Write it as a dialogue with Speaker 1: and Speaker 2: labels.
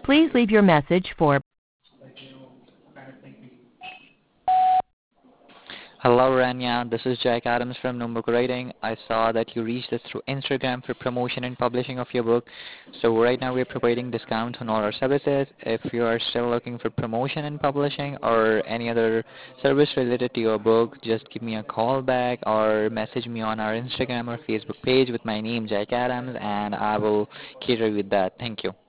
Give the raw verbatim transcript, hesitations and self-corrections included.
Speaker 1: Please leave your message for
Speaker 2: Hello, Rania. This is Jack Adams from Numbuk Writing. I saw that you reached us through Instagram for promotion and publishing of your book. So right now we're providing discount on all our services. If you are still looking for promotion and publishing or any other service related to your book, just give me a call back or message me on our Instagram or Facebook page with my name, Jack Adams, and I will cater with that. Thank you.